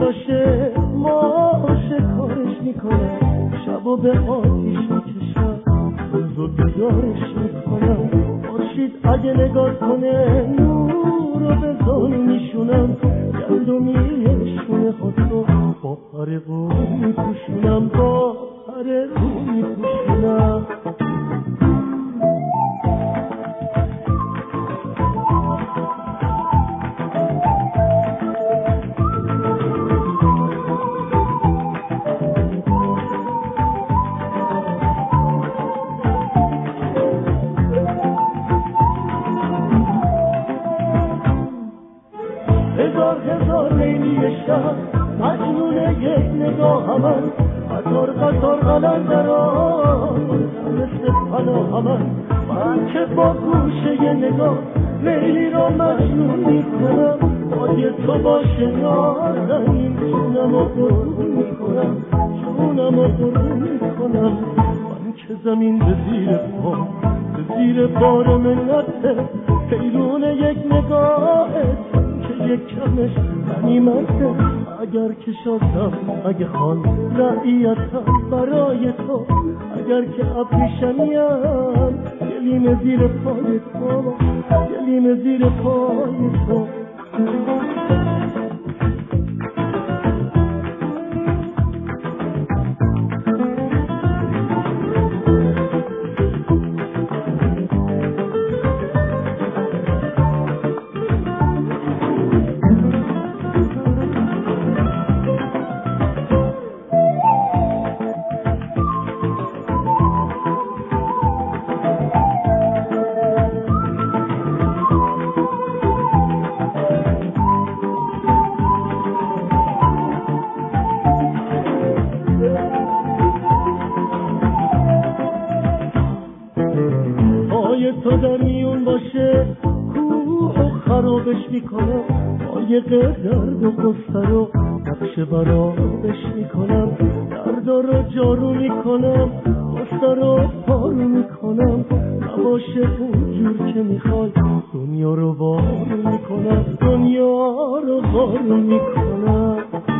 باشه ما شکارش میکنم، شبا به آتیش میکشم، روزو بیدارش میکنم. خورشید اگه نگاه کنه نورو به زانو میشونم، گندمی نشونه خودتو با پر رو میپوشونم، با پر رو میپوشونم. هزار لیلی شب مجنون یک نگاه همن، قطار قطار قلندران مثل پناه همن. من که با گوشه نگاه لیلی را مجنون میکنم، باید تو باشه نازنین جونم و قربون میکنم، جونم و قربون میکنم. من که زمین به زیر پا، به زیر بار منته، حیرون یک نگاهت که یک کمش غنیمته. اگر که شادم اگه خان رعیتم برای تو، اگر که ابریشمیم گلیم زیر پای تو، گلیم زیر پای تو. تو در میون باشه کوه و خرابش میکنم، قایق درد و قصه رو نقش برابش میکنم، درد رو جارو میکنم، قصه رو پارو میکنم. نباشه اونجور که میخوای دنیا رو وارو میکنم، دنیا رو وارو میکنم.